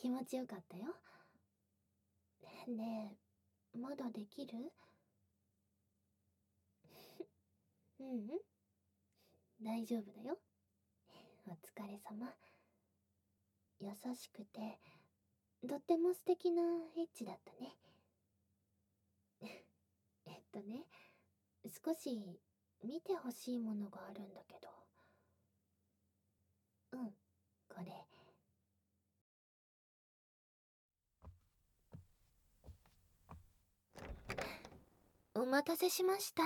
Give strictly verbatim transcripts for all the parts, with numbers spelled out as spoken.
持ちよかったよ。ねえ、まだできる？ううん、大丈夫だよ。お疲れ様。優しくて、とっても素敵なエッチだったね。えっとね、少し見てほしいものがあるんだけど。うん、これ。お待たせしました。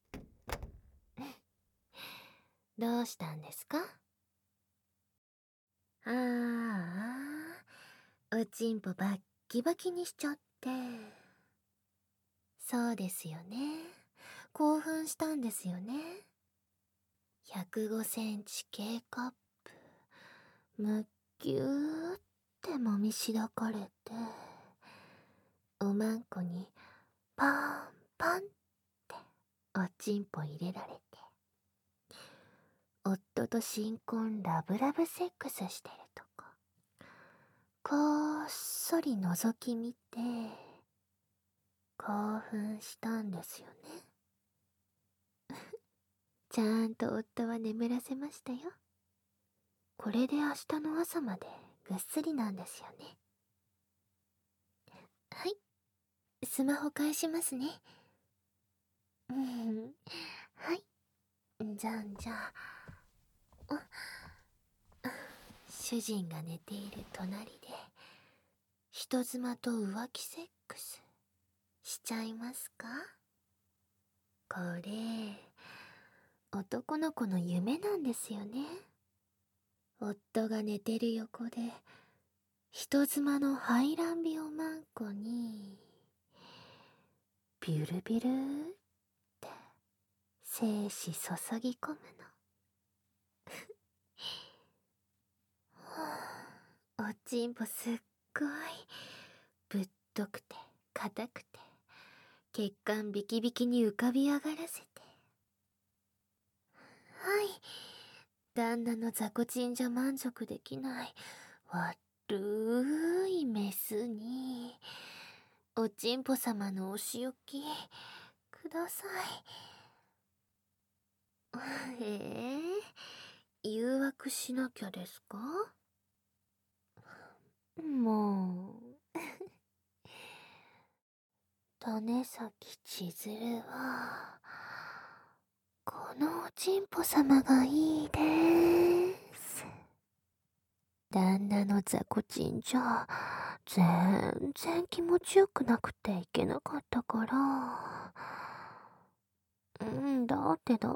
どうしたんですか？ああ、おちんぽバッキバキにしちゃって。そうですよね。興奮したんですよね。ひゃくごセンチ K カップ、むっぎゅーってもみしだかれて、おまんこにパンパンっておちんぽ入れられて、夫と新婚ラブラブセックスしてるとこ、こっそり覗き見て、興奮したんですよね。ちゃんと夫は眠らせましたよ。これで明日の朝までぐっすりなんですよね。はい、スマホ返しますね。うん、はい。じゃんじゃあ。主人が寝ている隣で、人妻と浮気セックスしちゃいますか？これ、男の子の夢なんですよね。夫が寝てる横で、人妻の排卵病マンコに、ビュルビュルって、精子注ぎ込むの。おちんぽすっごい、ぶっとくて、硬くて、血管ビキビキに浮かび上がらせて。はい。旦那の雑魚ちんじゃ満足できない、悪いメスに、おちんぽ様のお仕置き、ください。ええ、誘惑しなきゃですか？もう。種崎千鶴は、このおちんぽ様がいいです。旦那の雑魚ちんじゃ、全然気持ちよくなくていけなかったから。うん、だってだって、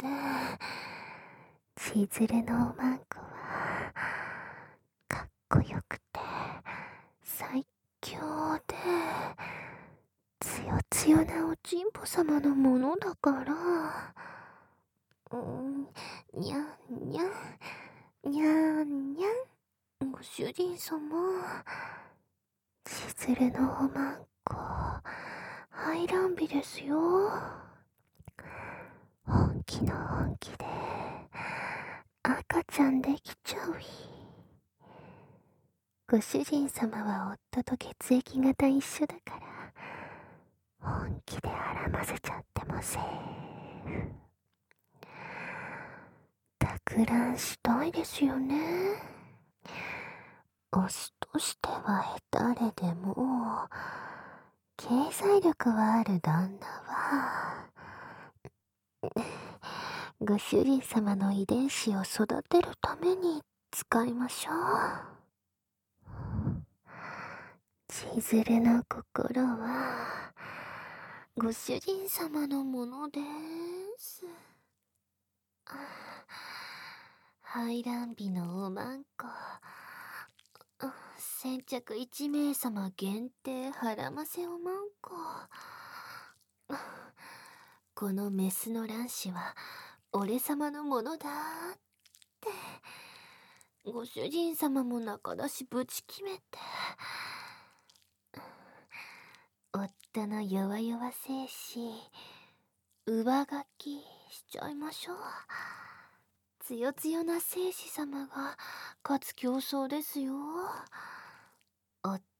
千鶴のおまんこは、かっこよくて、最強で、つよつよなおちんぽ様のものだから。うん、にゃんにゃん、にゃんにゃん、ご主人様。千鶴のおまんこ、排卵日ですよ。本気の本気で、赤ちゃんできちゃう日。ご主人様は夫と血液型一緒だから、本気であらませちゃってもセーフ。托卵したいですよね。オスとしては誰でも、経済力はある旦那は、ご主人様の遺伝子を育てるために使いましょう。千鶴の心は、ご主人様のものです。排卵日のおまんこ、先着いちめいさま限定はらませおまんこ。このメスの卵子は俺様のものだって、ご主人様も仲出しぶち決めて、夫の弱々精子上書きしちゃいましょう。つよつよな精子様が勝つ競争ですよ。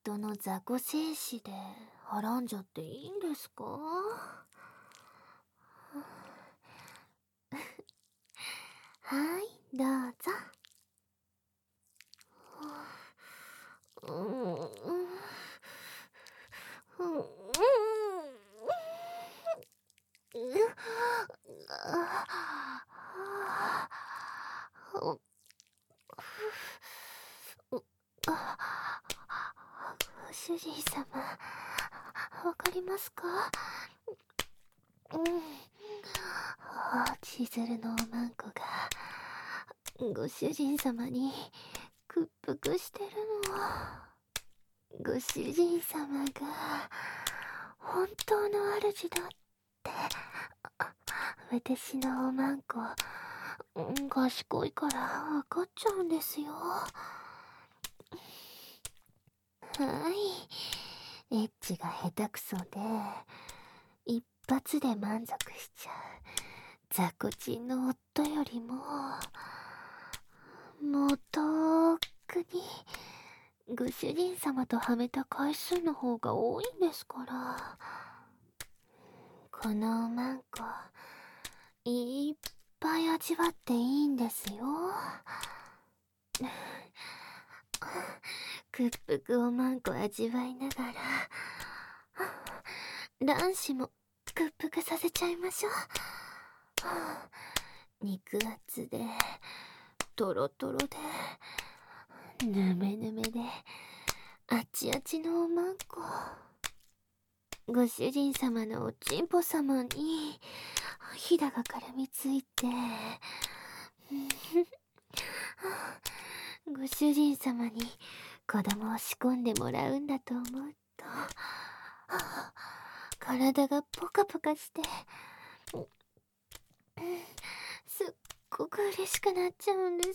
夫の雑魚精子ではらんじゃっていいんですか？はい、どうぞ。うん、うん、うん、ご主人様、わかりますか？うん。千鶴のおまんこがご主人様に屈服してるの。ご主人様が本当の主だって。私のおまんこ、賢いからわかっちゃうんですよ。はい。エッチが下手くそで一発で満足しちゃう雑魚ちんの夫よりももうとっくにご主人様とはめた回数の方が多いんですから。このおまんこいっぱい味わっていいんですよ。屈服おまんこ味わいながら卵子も屈服させちゃいましょう。肉厚でトロトロでぬめぬめであっちあっちのおまんこ、ご主人様のおちんぽ様にひだが絡みついてご主人様に子供を仕込んでもらうんだと思うと体がポカポカしてすっごく嬉しくなっちゃうんです。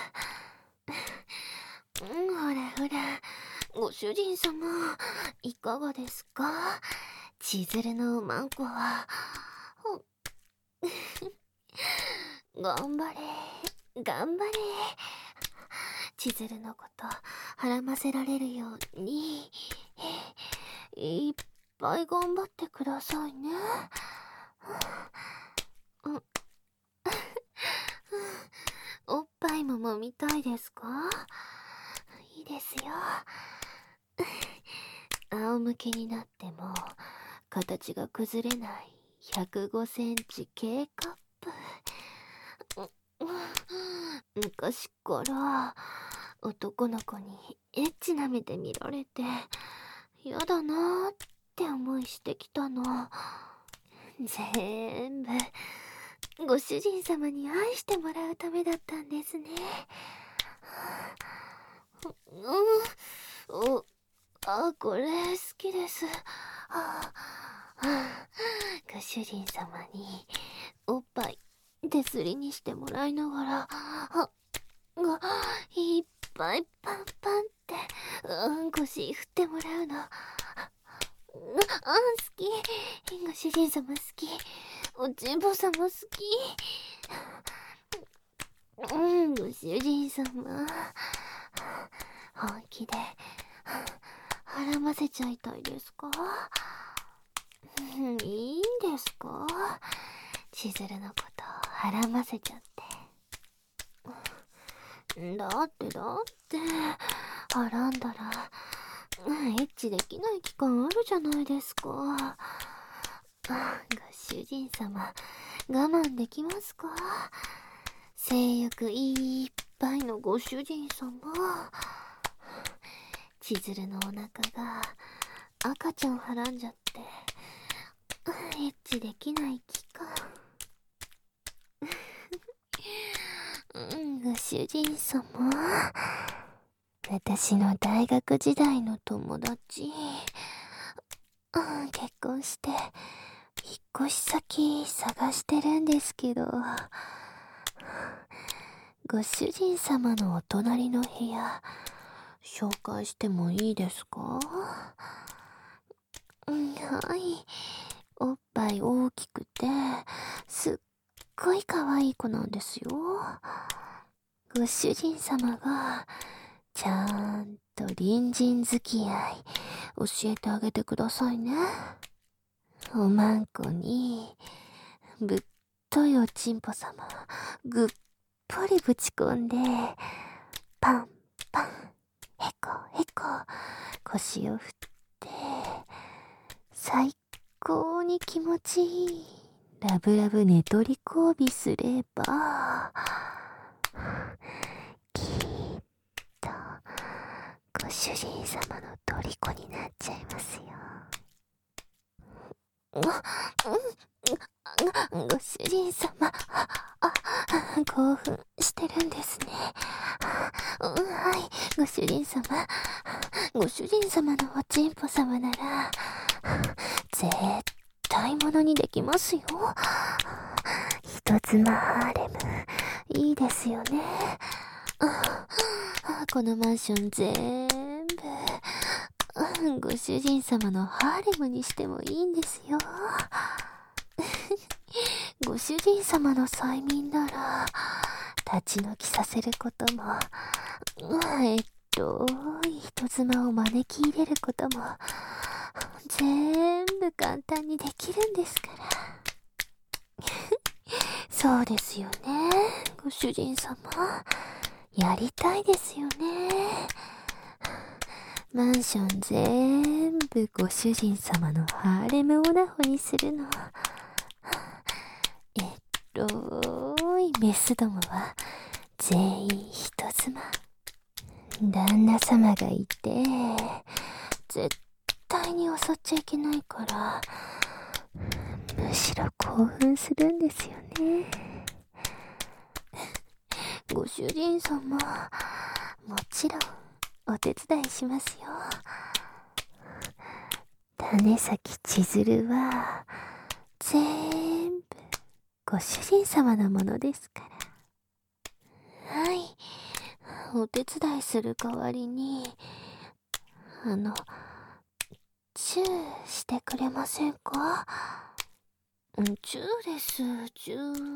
ほらほら、ご主人様いかがですか？千鶴のおまんこは。頑張れ頑張れ、千鶴のことはらませられるようにいっぱい頑張ってくださいね。おっぱいも飲みたいですか？いいですよ。仰向けになっても形が崩れないひゃくごセンチ K カップ。昔から男の子にエッチな目で見られてやだなーって思いしてきたの。全部ご主人様に愛してもらうためだったんですね。うん、おあ、これ好きです。ご主人様におっぱい手すりにしてもらいながらあがいっぱいパンパンってうん腰振ってもらうの。あ、好き。ご主人様好き。おちんぽさんも好き。うん、ご主人様本気ではらませちゃいたいですか？いいんですか？千鶴のことはらませちゃって。だってだってはらんだらエッチできない期間あるじゃないですか。ご主人様我慢できますか？性欲いっぱいのご主人様。千鶴のお腹が赤ちゃんはらんじゃってエッチできない期間うん、ご主人様、私の大学時代の友達、うん、結婚して引っ越し先探してるんですけど、ご主人様のお隣の部屋紹介してもいいですか？うん、はい。おっぱい大きくてすっごい可愛い子なんですよ。ご主人様がちゃんと隣人付き合い教えてあげてくださいね。おまんこにぶっといおちんぽ様ぐっぽりぶち込んで、パンパンへこへこ腰を振って最高に気持ちいいラブラブ寝取り交尾すれば、きっとご主人様の虜になっちゃいますよ。ご主人様、あ、興奮してるんですね。はい、ご主人様、ご主人様のおちんぽ様なら絶対ものにできますよ。人妻ハーレムいいですよね。このマンション全部ご主人様のハーレムにしてもいいんですよ。ご主人様の催眠なら立ち退きさせることも、えっと人妻を招き入れることも全部簡単にできるんですから。そうですよね、ご主人様。やりたいですよね。マンション全部ご主人様のハーレムオナホにするの。えっといメスどもは全員人妻。旦那様がいて絶対に襲っちゃいけないから、むしろ興奮するんですよね。ご主人様、もちろんお手伝いしますよ。種崎千鶴は全部ご主人様のものですから。はい、お手伝いする代わりにあのチューしてくれませんか？チューです、チュー。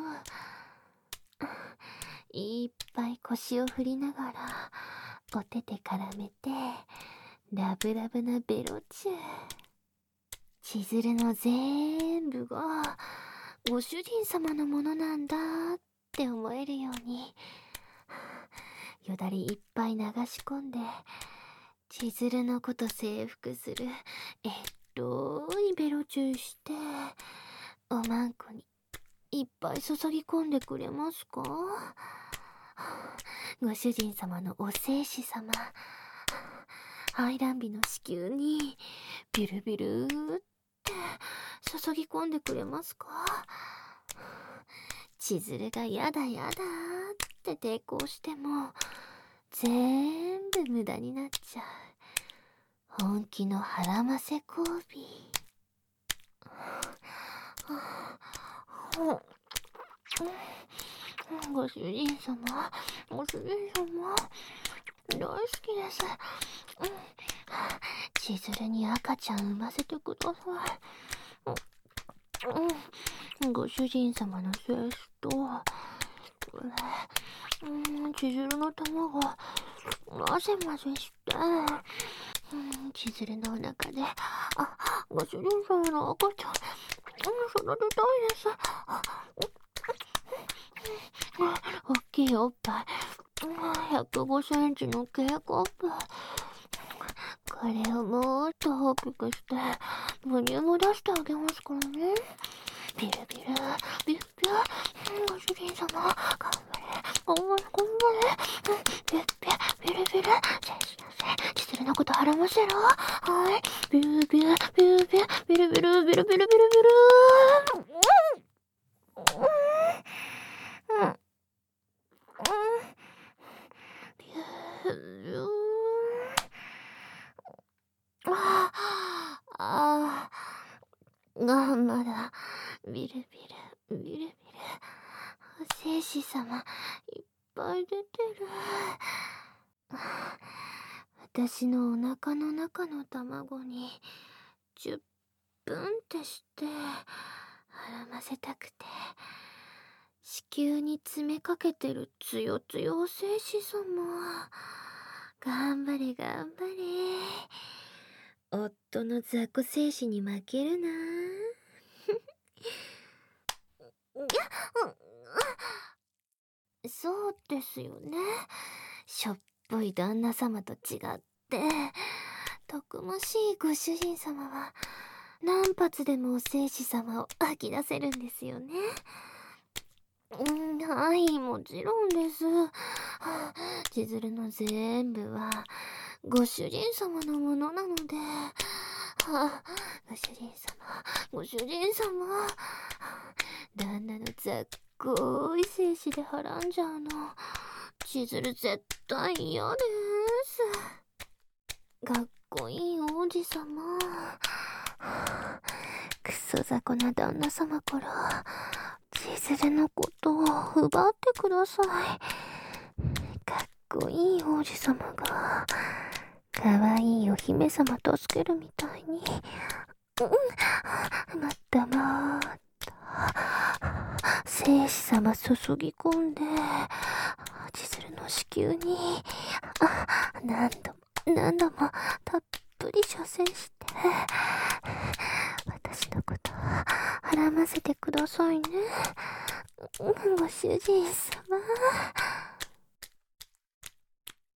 いっぱい腰を振りながらお手手絡めてラブラブなベロチュー。千鶴の全部がご主人様のものなんだって思えるようによだれいっぱい流し込んで千鶴のこと征服するえっといベロチューして、おまんこにいっぱい注ぎ込んでくれますか？ご主人様のお聖子様、排卵日の子宮にビルビルって注ぎ込んでくれますか？千鶴がやだやだって抵抗しても全部無駄になっちゃう本気の腹ませ交尾。ご主人様、ご主人様、大好きです。千鶴に赤ちゃん産ませてください。ご主人様の精子と、これ、千鶴の卵、混ぜ混ぜして、千鶴のお腹で、あ、ご主人様の赤ちゃん、育てたいです。大きいおっぱい、ひゃくごセンチのケーキコップ。これをもっと大きくして母乳も出してあげますからね。ビルビルビュッビュッ、ご主人様頑張れ頑張れ頑張れ、ビュッビュッビルビル、せいしなせい、千鶴のことはらませろ。はい、ビュービュービュービュービルビルビルビルビルビル、うんうんうんビュービュー、あああがまだビルビルビルビル、聖子様いっぱい出てる。私のお腹の中の卵にじゅっぷんってしてはらませたくて子宮に詰めかけてるつよつよ聖子様、 頑張れ頑張れ。夫の雑魚精子に負けるな。そうですよね。しょっぽい旦那様と違って、たくましいご主人様は何発でもお精子様を吐き出せるんですよね。うん、はい、もちろんです。千鶴の全部はご主人様のものなので。はあ、ご主人様、ご主人様。旦那のざっこい精子ではらんじゃうの。千鶴絶対嫌です。かっこいい王子様。クソ雑魚な旦那様から千鶴のことを奪ってください。かっこいい王子様がかわいいお姫様助けるみたいに、うん、またまた精子様注ぎ込んで千鶴の子宮に何度も何度もたっぷり射精して私のことはらませてくださいね、ご主人様。